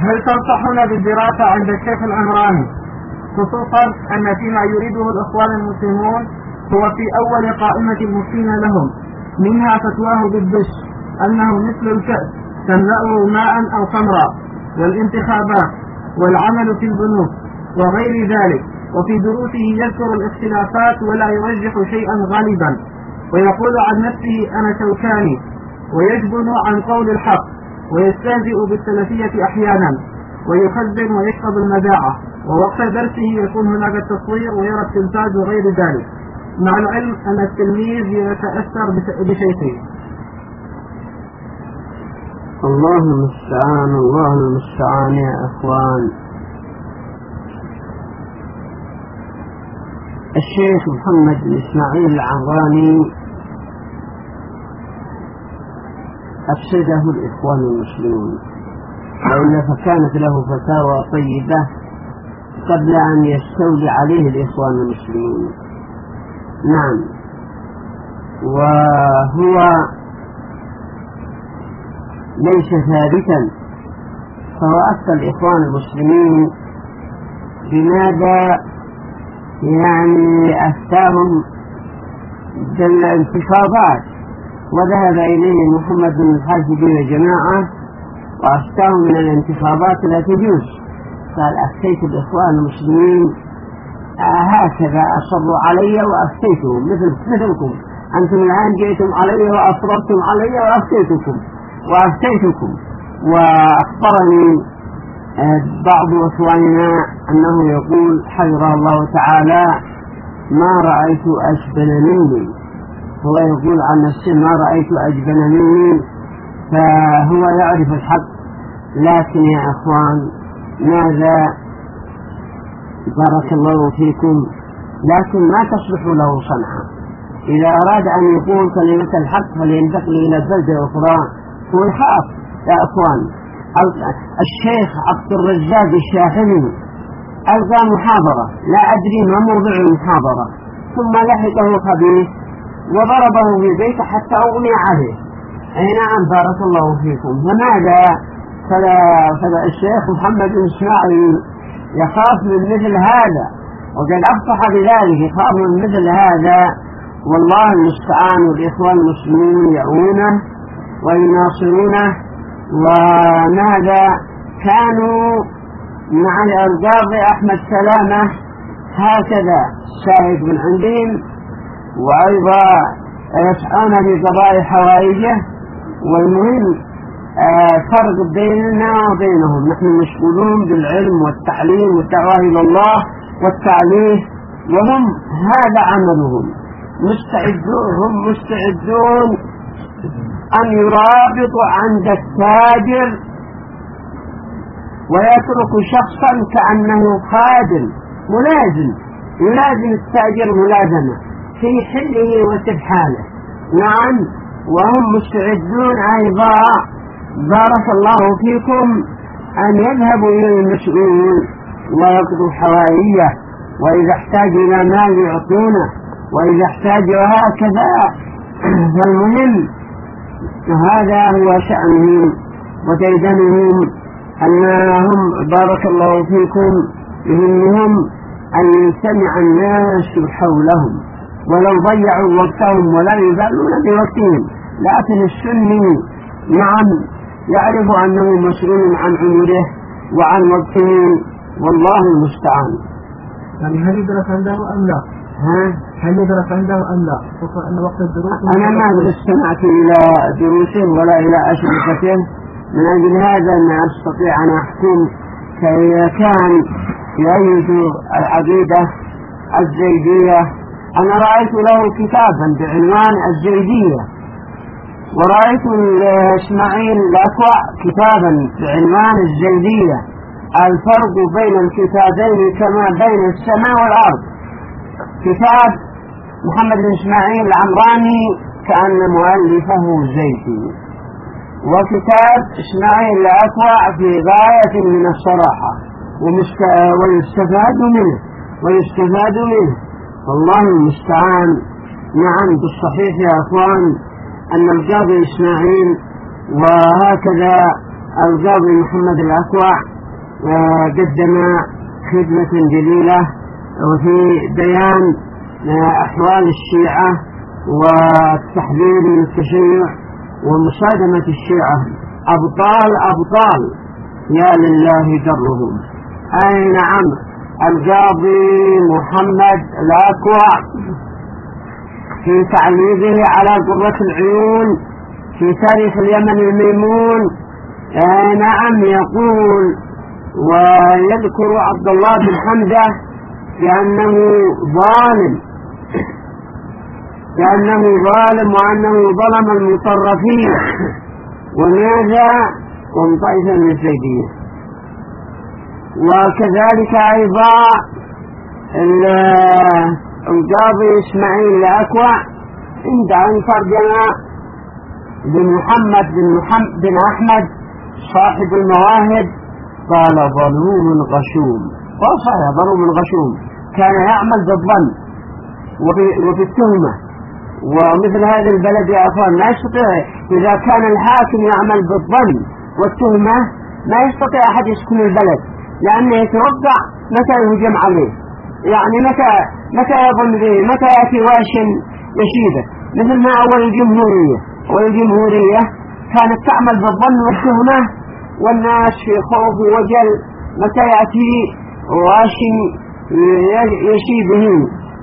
هل تنصحون بالدراسة عند الشيخ العمراني، خصوصا أن فيما يريده الإخوان المسلمون هو في أول قائمة المفتين لهم، منها فتواه بالدش أنه مثل الكأس تملأه ماء أو خمرا، والانتخابات والعمل في البنوك وغير ذلك. وفي دروسه يذكر الاختلافات ولا يرجح شيئا غالبا، ويقول عن نفسه أنا شوكاني، ويجبن عن قول الحق، ويستهزئ بالسلفية أحيانا، ويخزن ويشرب المذاعة، ووقت درسه يكون هناك التصوير ويرى التلفاز وغير ذلك، مع العلم أن التلميذ يتأثر بشيخه. الله المستعان، الله المستعان يا أخوان. الشيخ محمد بن إسماعيل العمراني أفسده الإخوان المسلمون، وإلا فكانت له فتاوى طيبة قبل أن يستولي عليه الإخوان المسلمون. نعم، وهو ليس ثابتا، فهو أفتى الإخوان المسلمين بماذا؟ يعني أفتاهم بالانتخابات، وذهب إليه محمد بن الحاجبي وجماعة وأفتاهم من الانتخابات لا تجوز. قال أفتيت الإخوان المسلمين هكذا، أصروا علي وأفتيتهم مثلكم، أنتم الآن جئتم علي وأصررتم علي وأفتيتكم. وأخبرني بعض إخواننا أنه يقول حفظه الله تعالى: ما رأيت أجبن مني. هو يقول عن نفسه: ما رأيت أجبن مني، فهو يعرف الحق. لكن يا أخوان، ماذا؟ بارك الله فيكم، لكن ما تصلح له صنعا. إذا أراد أن يقول كلمة الحق فلينتقل إلى بلدة أخرى. هو يخاف يا أخوان. الشيخ عبد الرزاق الشاحني ألقى محاضرة، لا أدري ما موضوع المحاضرة، ثم لحقه خبيث وضربه في البيت حتى أغني عليه. أي نعم، بارك الله فيكم. فماذا؟ فلا الشيخ محمد بن إسماعيل يخاف من مثل هذا، وقد أفصح بذلك، يخاف من مثل هذا. والله المستعان، والإخوان المسلمين يعونه ويناصرونه. وماذا؟ كانوا مع القاضي أحمد سلامة هكذا سائد من عندهم، وأيضا يسعون بقضاء حوائجه. والمهم فرق بيننا وبينهم، نحن مشغولون بالعلم والتعليم والدعوة إلى الله والتعليم، وهم هذا عملهم. هم مستعدون أن يرابطوا عند التاجر ويترك شخصا كأنه خادم ملازم، يلازم التاجر ملازمة في حله وسبحانه. نعم، وهم مستعدون أيضا بارك الله فيكم أن يذهبوا إلى المسؤول ويقضوا حوائيه، وإذا احتاج إلى مال يعطونه، وإذا احتاج هكذا. فالمهم هذا هو شأنهم وتيدنهم، أنهم بارك الله فيكم يهمهم أن يجتمع الناس حولهم، ولو ضيعوا وقتهم ولا يبالون بوقتهم. لكن السني نعم يعرف أنه مسؤول عن عمره وعن وقته، والله المستعان. يعني هل يدرس عنده أم لا؟ هل يدرس عنده أم لا؟ خصوصا أن وقت الدروس أنا ما استمعت إلى دروسه ولا إلى أشرطته، من أجل هذا أن أستطيع أن أحكم. فإذا كان يؤيد العقيدة الزيدية، أنا رأيت له كتابا بعنوان الزيدية، ورأيت إسماعيل الأكوع كتابا بعنوان الزيدية، الفرق بين الكتابين كما بين السماء والأرض. كتاب محمد بن إسماعيل العمراني كأن مؤلفه زيدي، وكتاب إسماعيل الأكوع في غاية من الصراحة، ويستفاد منه والله المستعان. نعم، بالصحيح يا أخوان أن القاضي إسماعيل وهكذا القاضي محمد الأكوع قدم خدمة جليلة وفي بيان أحوال الشيعة والتحذير من التشيع ومصادمة الشيعة. أبطال يا لله درهم. أي نعم، القاضي محمد الأكوع في تعليقه على قرة العيون في تاريخ اليمن الميمون نعم يقول ويذكر عبد الله بن حمزة بأنه ظالم وأنه ظلم المطرفين وماذا ومطائفة من الزيدية. وكذلك أيضا القاضي إسماعيل الأكوع عند أن ترجم بمحمد بن أحمد صاحب المواهب قال ظلوم غشوم. وصحيح ظلوم غشوم، كان يعمل بالظن وفي التهمة. ومثل هذا البلد يا أخوان لا يستطيع، إذا كان الحاكم يعمل بالظن والتهمة ما يستطيع أحد يسكن البلد، لأنه يتوقع متى يهجم عليه، يعني متى يظن به، متى يأتي واش يشيبه. مثل ما أول الجمهورية كانت تعمل بالظن والتهمة والناس في خوف ووجل متى يأتي واش يشيبه.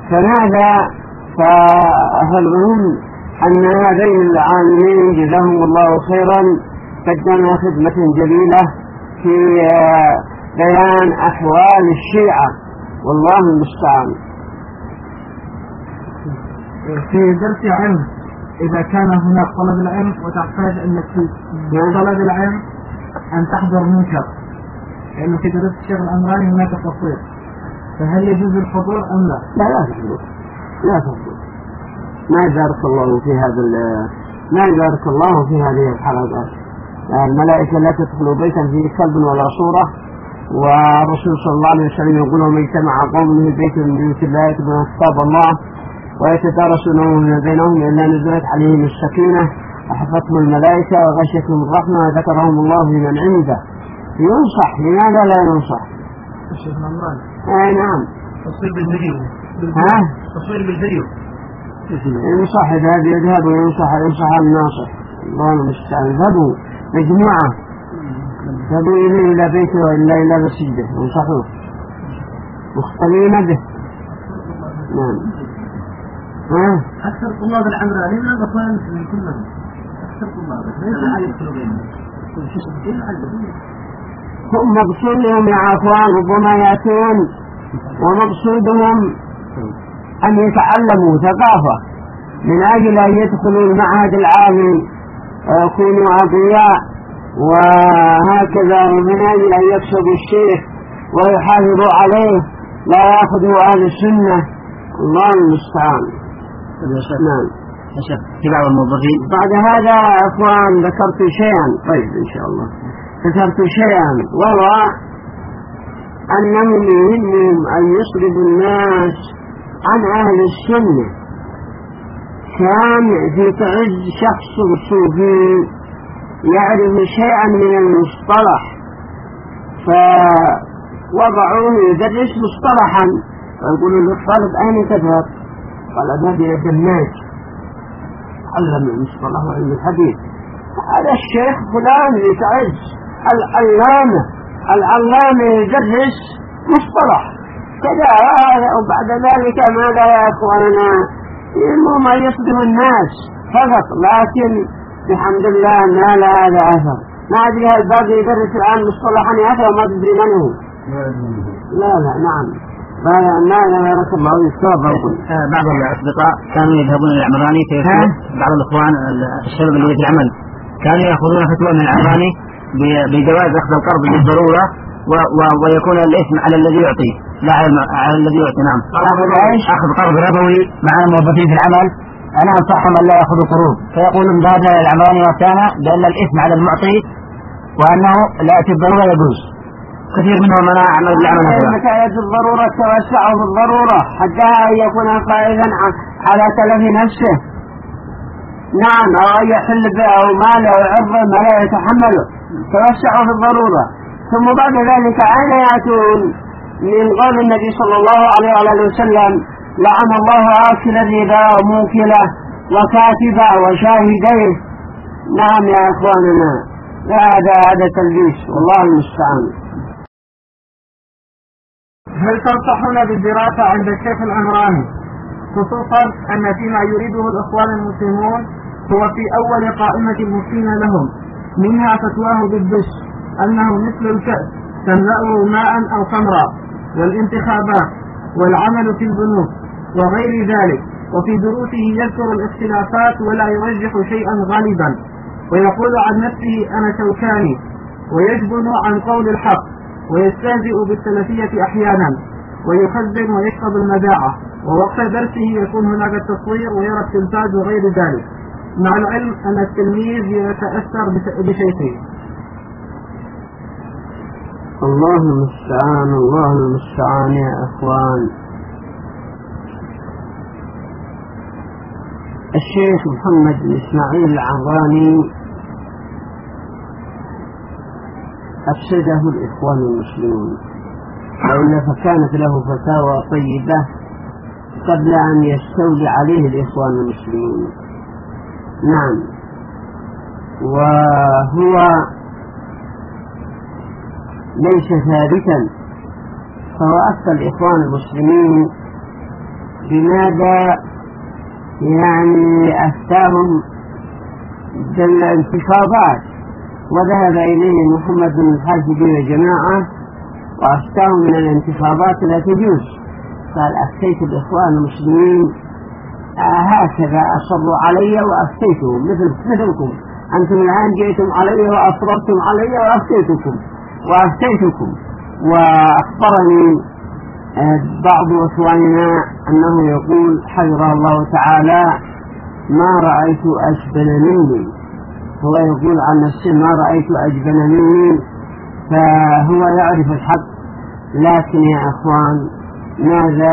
فالمهم أن هذين العاملين جزاهم الله خيرا قدموا خدمة جليلة في بيان أحوال الشيعة والله المستعان. في درس علم إذا كان هناك طلب العلم وتحتاج أنك في طلب العلم أن تحضر منكر، لأنه في درس الشيخ الأمراني هناك تفصيل، فهل يجوز الحضور أم لا؟ لا تحضر. ما يبارك الله في هذه الحلقات. الملائكة لا تدخل بيتا فيه كلب ولا صورة، والرسول صلى الله عليه وسلم يقول ومن اجتمع قوم في بيت من بيوت الله يتلون كتاب الله ويتدارسونه بينهم إلا نزلت عليهم السكينة وحفتهم الملائكة وغشيتهم الرحمة وذكرهم الله لمن عنده. ينصح، لماذا لا ينصح؟ الشيخ الأمراني نعم تصوير بالفيديو. تصوير بالفيديو ينصح إذا يذهب وينصح الناصح. الله المستعان. اذهبوا مجموعة، اذهبوا إلى بيته وإلا إلى مسجده ينصحوه مختلين به. نعم. أكثر طلاب العمراني من الأطفال من كلهم، أكثر طلاب ليس على الكلوبين هم مقصودهم يا عفوان ربما يأتون ومقصودهم أن يتعلموا ثقافة من أجل أن يدخلوا المعهد العالي ويكونوا أقوياء وهكذا، ومن أجل أن يكسبوا الشيخ ويحافظوا عليه لا يأخذوا أهل السنة. الله المستعان. نعم. في بعض الموظفين بعد هذا أخوان ذكرت شيئا، طيب إن شاء الله ذكرت شيئا، وهو أنهم يهمهم أن يصرفوا الناس عن أهل السنة. كان في تعز شخص صوفي يعرف شيئا من المصطلح فوضعوه يدرس مصطلحا، فيقولوا للطالب أين تذهب؟ قال أذهب إلى الدماج علم المصطلح وعلم الحديث. هذا الشيخ فلان يتعز العلامة يدرس مصطلح كذا. وبعد ذلك ماذا يا أخواننا؟ يهمهم أن يصدموا الناس فقط، لكن بحمد الله ما لا هذا أثر. ما أدري هل باقي يدرس الآن مصطلحا أثر ما تدري من هو. لا نعم. ماذا بارك الله يستوى. بعض الأصدقاء كانوا يذهبون إلى العمراني بعض الإخوان الشباب اللي في العمل كانوا يأخذون فتوى من العمراني بجواز أخذ القرض بالضرورة ويكون الإثم على الذي يعطي لا على الذي يعطي. نعم. أخذ قرض ربوي مع الموظفين في العمل، أنا أنصحهم أن لا يأخذوا قروض، فيقولون بهذا العمراني وكان بأن الإثم على المعطي وأنه لا بالضرورة يجوز. كثير منهم أنا أعمل بالعمل. مسألة الضرورة توسعوا بالضرورة حتى يكون قائدا على تلف نفسه. نعم. أو يحل به أو ماله أو عرضه ما لا يتحمله. توسعوا في الضرورة. ثم بعد ذلك أين يأتون من قول النبي صلى الله عليه وسلم لعن الله آكل الربا وموكله وكاتبه وشاهديه. نعم يا أخواننا، هذا تلبيس والله المستعان. هل تنصحون بالدراسة عند الشيخ العمراني، خصوصا أن فيما يريده الإخوان المسلمون هو في أول قائمة المفتين لهم، منها فتواه بالدش أنه مثل الكأس تملأه ماء أو خمرا، والانتخابات والعمل في البنوك وغير ذلك. وفي دروسه يذكر الاختلافات ولا يرجح شيئا غالبا، ويقول عن نفسه أنا شوكاني، ويجبن عن قول الحق، ويستهزئ بالسلفية أحيانا، ويخزن ويشرب المذاعة، ووقت درسه يكون هناك التصوير ويرى التلفاز وغير ذلك، مع العلم أن التلميذ يتأثر بشيخه. الله المستعان، الله المستعان يا أخوان. الشيخ محمد بن إسماعيل العمراني أفسده الإخوان المسلمون، وإلا فكانت له فتاوى طيبة قبل أن يستولي عليه الإخوان المسلمون. نعم، وهو ليس ثابتا، فهو أفتى الإخوان المسلمين بماذا يعني أفتاهم بالانتخابات، وذهب إليه محمد بن الحاجب وجماعة وأفتاهم من الانتخابات لا تجوز. قال أفتيت الإخوان المسلمين هكذا أصروا علي وأفتيتهم مثلكم، أنتم الآن جئتم علي وأصررتم علي وأفتيتكم. وأخبرني بعض إخواننا أنه يقول حفظه الله تعالى ما رأيت أجبن مني، هو يقول عن نفسه ما رأيت أجبن مني، فهو يعرف الحق. لكن يا أخوان ماذا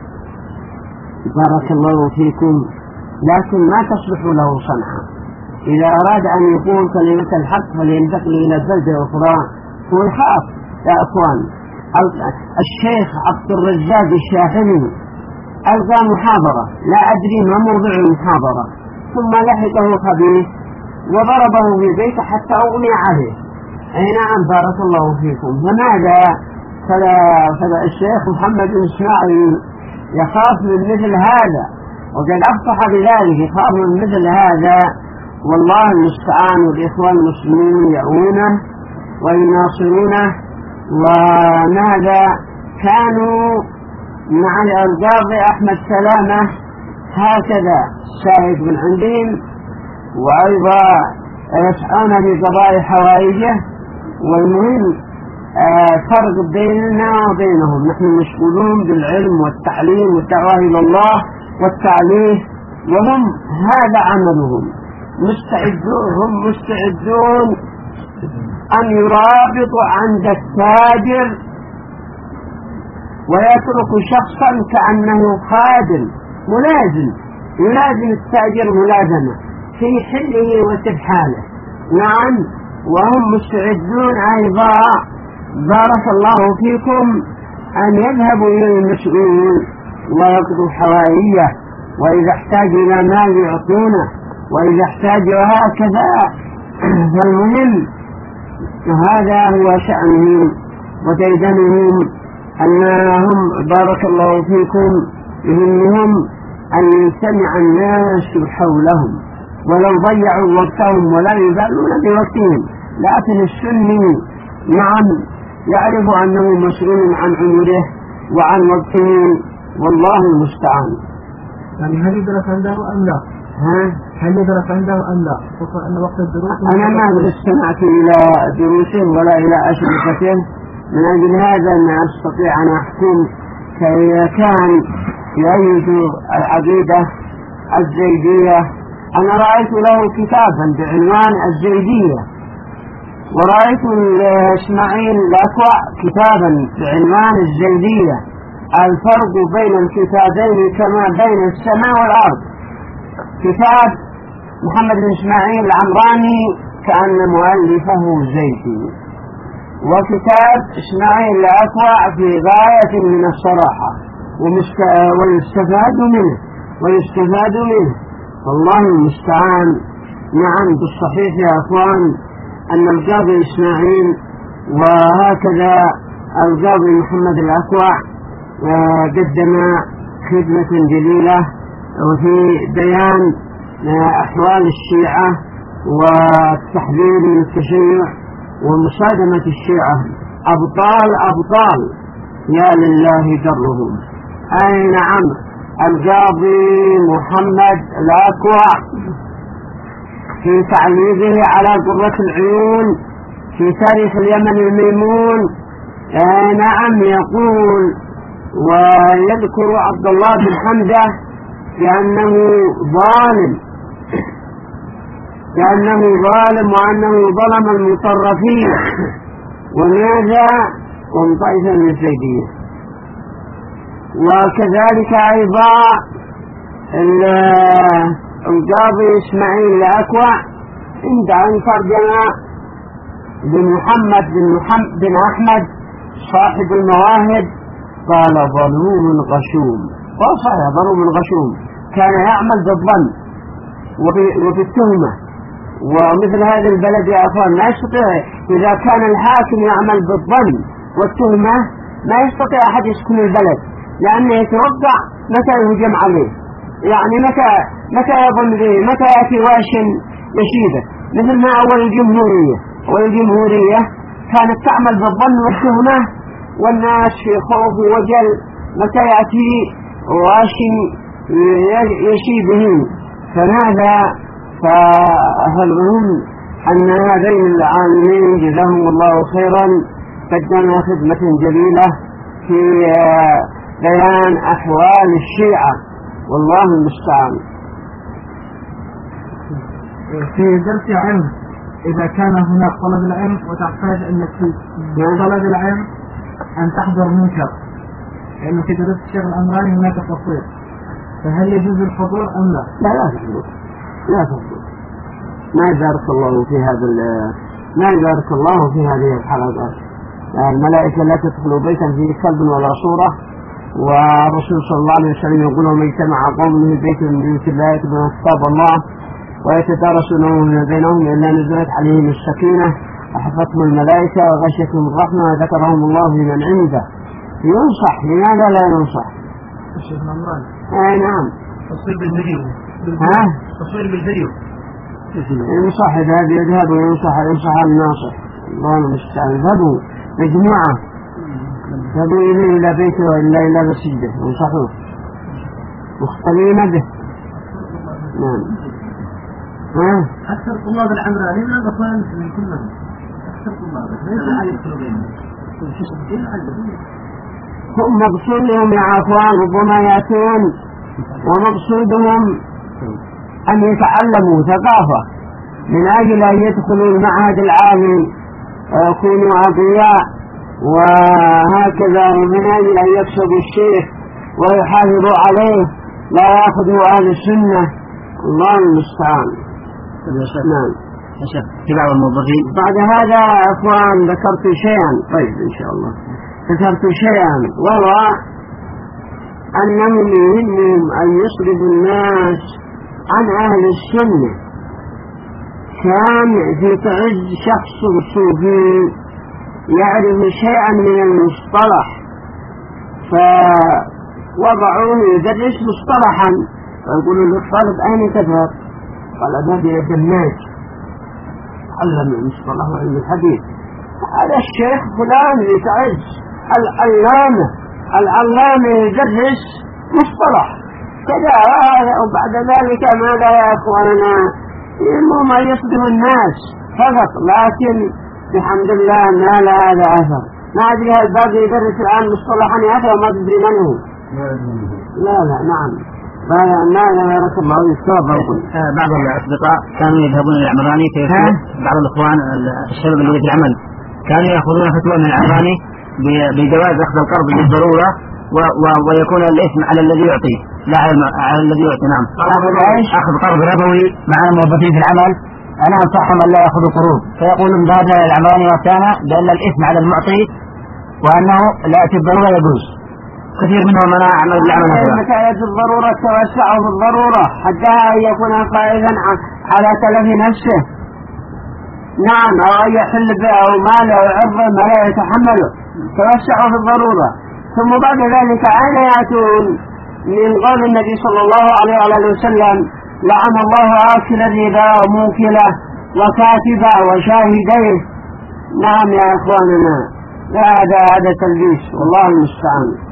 بارك الله فيكم، لكن ما تصلح له صنعا. إذا أراد أن يقول كلمة الحق فلينتقل إلى بلدة أخرى، هو يخاف يا أخوان. الشيخ عبد الرزاق الشاحني ألقى محاضرة، لا أدري ما موضوع المحاضرة، ثم لحقه خبيث وضربه في بيته حتى أغمي عليه. أي نعم بارك الله فيكم. فماذا؟ فلا الشيخ محمد بن إسماعيل يخاف من مثل هذا، وقد أفصح بذلك، يخاف من مثل هذا. والله المستعان، والإخوان المسلمين يعونه ويناصرونه. وماذا كانوا مع القاضي أحمد سلامة هكذا شاهد من عندهم، وأيضا يسعون بقضاء حوائجه. والمهم فرق بيننا وبينهم، نحن مشغولون بالعلم والتعليم والدعوة إلى الله والتعليم، وهم هذا عملهم، مستعدون أن يرابطوا عند التاجر ويترك شخصا كأنه خادم ملازم، يلازم التاجر ملازمة في حله وسبحانه. نعم، وهم مستعدون أيضا بارك الله فيكم أن يذهبوا إلى المسؤول ويقضوا حوائيه، وإذا احتاج إلى مال يعطونه، وإذا احتاج هكذا. فالمهم هذا هو شأنهم وديدنهم، أنهم بارك الله فيكم يهمهم أن يجتمع الناس حولهم ولو ضيعوا وقتهم ولا يبالون بوقتهم. لكن السني نعم يعرف أنه مسؤول عن عمره وعن وقته، والله المستعان. يعني هل يدرك عنده أم لا؟ هل يدرك عنده أم لا؟ خصوصا أن وقت الدروس أنا ما استمعت إلى دروسه ولا إلى أشرطته، من أجل هذا أن أستطيع أن أحكم. فإذا كان يؤيد العقيدة الزيدية، أنا رأيت له كتابا بعنوان الزيدية، ورأيت إسماعيل الأكوع كتابا بعنوان الزيدية، الفرق بين الكتابين كما بين السماء والأرض. كتاب محمد بن إسماعيل العمراني كأن مؤلفه زيدي، وكتاب إسماعيل الأكوع في غاية من الصراحة ويستفاد منه والله المستعان. نعم بالصحيح يا أخوان أن القاضي إسماعيل وهكذا القاضي محمد الأكوع قدم خدمة جليلة وفي بيان أحوال الشيعة والتحذير من التشيع ومصادمة الشيعة. أبطال يا لله درهم. أي نعم القاضي محمد الأكوع في تعليقه على قرة العيون في تاريخ اليمن الميمون نعم يقول ويذكر عبد الله بن حمزة لأنه ظالم وأنه ظلم المطرفين وماذا ومطائفة من الزيدية. وكذلك أيضا القاضي إسماعيل الأكوع عند أن ترجم بن أحمد صاحب المواهب قال ظلوم غشوم. وصحيح ظلوم غشوم كان يعمل بالظن وبالتهمة. ومثل هذا البلد يا أخوان لا يستطيع إذا كان الحاكم يعمل بالظن والتهمة ما يستطيع أحد يسكن البلد لأنه يتوقع متى يهجم عليه، يعني متى يظن به، متى يأتي واش يشيده. مثل ما أول الجمهورية كانت تعمل بالظن والتهمة والناس في خوف ووجل متى يأتي واش يشي بهم. فالمهم أن هذين العالمين جزاهم الله خيرا قدمنا خدمة جليلة في بيان أحوال الشيعة والله المستعان. في درس علم إذا كان هناك طلب العلم وتحتاج أنك في طلب العلم أن تحضر منكر، لأنه في درس الشيخ الأمراني هناك تفصيل، فهل يجوز الحضور أم لا؟ لا تحضر. ما يبارك الله في هذه الحلقات. الملائكة لا تدخل بيتا فيه كلب ولا صورة، والرسول صلى الله عليه وسلم يقول وما اجتمع قوم في بيت من بيوت الله يتلون كتاب الله ويتدارسونه بينهم إلا نزلت عليهم السكينة وحفتهم الملائكة وغشيتهم الرحمة وذكرهم الله لمن عنده. ينصح، لماذا لا ينصح؟ الشيخ الأمراني نعم تصوير بالفيديو ينصح إذا يذهب وينصح الناصح. الله المستعان. يذهبوا مجموعة يذهبوا إلى بيته وإلا إلى مسجده ينصحوه مختلين به. نعم. أكثر طلاب العمراني من الأخوان المسلمين كلهم أكثر طلاب ليس على الكلوبين هم مقصودهم يا أخوان ربما يأتون ومقصودهم أن يتعلموا ثقافة من أجل أن يدخلوا المعهد العالي ويكونوا أضياء وهكذا، ومن أجل أن يكسبوا الشيخ ويحافظوا عليه لا يأخذوا أهل السنة. الله المستعان. نعم. في بعض الموظفين بعد هذا أخوان ذكرت شيئا. طيب إن شاء الله ذكرت شيئا وهو أنهم يهمهم أن يصرفوا الناس عن أهل السنة. كان في تعز شخص صوفي يعرف شيئا من المصطلح فوضعوه يدرس مصطلحا فيقولوا للطالب أين تذهب؟ قال أذهب إلى الدماج علم المصطلح وعلم الحديث. هذا الشيخ فلان يتعز العلامة يدرس مصطلح كذا وبعد ذلك ماذا يا أخواننا يهمهم أن يصدموا الناس فقط، لكن بحمد الله ما لا هذا أثر. ما أدري هل باقي يدرس الآن مصطلحا يا أخي وما تدري من هو. لا نعم ما بارك الله يستوى. بعض الأصدقاء كانوا يذهبون إلى العمراني بعض الإخوان الشباب اللي في العمل كانوا يأخذون فتوى من العمراني بجواز أخذ القرض بالضرورة ويكون الإثم على الذي يعطي لا على الذي يعطي. نعم. أخذ قرض ربوي مع الموظفين في العمل أنا أنصحهم أن لا يأخذوا قروض، فيقولون ذهبنا إلى العمراني وأتانا بأن الإثم على المعطي وأنه لا الضرورة يجوز. كثير منهم أنا أعمل بالعمل هذا. متى يجوز الضرورة توسعوا في الضرورة حتى أن يكون قائدا على تلف نفسه. نعم، أو أن يحل به أو ماله أو عرضه ما لا يتحمله، توسعوا في الضرورة. ثم بعد ذلك أين يأتون من قول النبي صلى الله عليه وسلم: لعن الله آكل الربا وموكله وكاتبه وشاهديه. نعم يا إخواننا، هذا تلبيس، والله المستعان.